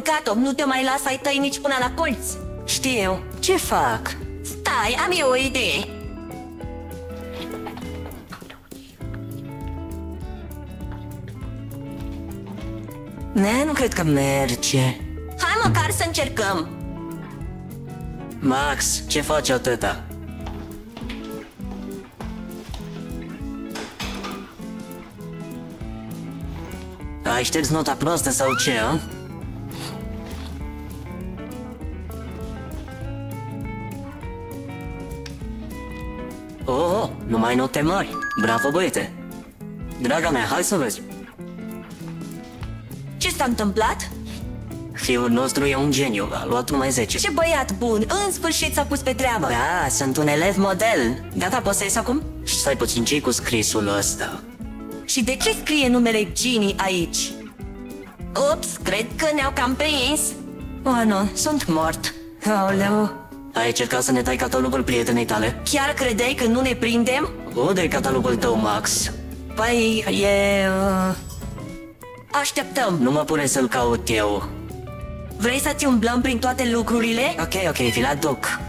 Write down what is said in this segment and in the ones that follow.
mâncat-o, nu te mai las ai tăi nici până la colț. Știu, ce fac? Stai, am eu o idee. Nu cred că merge. Hai măcar să încercăm. Max, ce faci atâta? Ai șters nota proastă sau ce, a? Oh, numai note mari. Bravo, băiete. Draga mea, hai să vezi. Ce s-a întâmplat? Fiul nostru e un geniu, a luat numai 10. Ce băiat bun, în sfârșit s-a pus pe treabă. Da, sunt un elev model. Gata, poți să ies acum? Stai puțin, ce cu scrisul ăsta? Și de ce scrie numele Ginny aici? Ups, cred că ne-au cam prins. Oh, nu, sunt mort. Aoleu. Ai încercat să ne dai catalogul prietenei tale? Chiar credeai că nu ne prindem? Unde-i catalogul tău, Max? Păi, așteptăm. Nu mă pune să-l caut eu. Vrei să-ți umblăm prin toate lucrurile? Ok, vi-l aduc.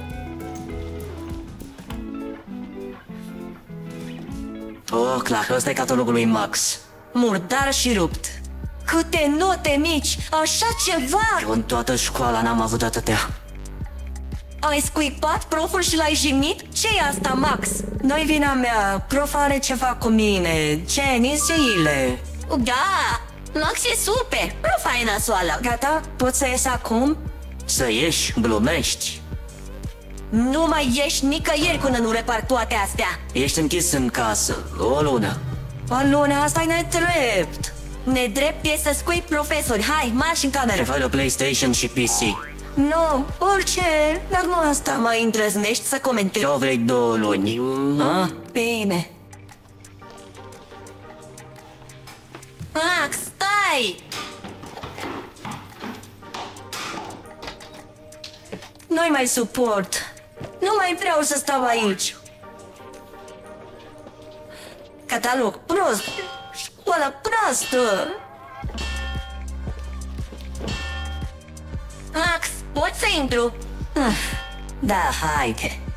Oh, clar, ăsta e catalogul lui Max. Murdar și rupt. Câte note mici, așa ceva! Eu în toată școala n-am avut atâtea. Ai scuipat proful și l-ai jignit? Ce-i asta, Max? Nu-i vina mea, prof are ceva cu mine. Ce, niziile? Da, Max e super, profa e nasoală. Gata? Poți să ies acum? Să ieși, glumești. Nu mai ieși nicăieri până nu repar toate astea. Ești închis în casă, o lună. O lună, asta e nedrept. Nedrept e să scui profesori. Hai, marș în cameră. Preferă PlayStation și PC. Nu, orice, dar nu asta mai îndrăznești să comentezi. Eu vrei 2 luni. Bine. Max, stai! Nu-i mai suport. Nu mai vreau să stau aici. Catalog prost. Școală proastă. Max, poți să intru? Da, haide.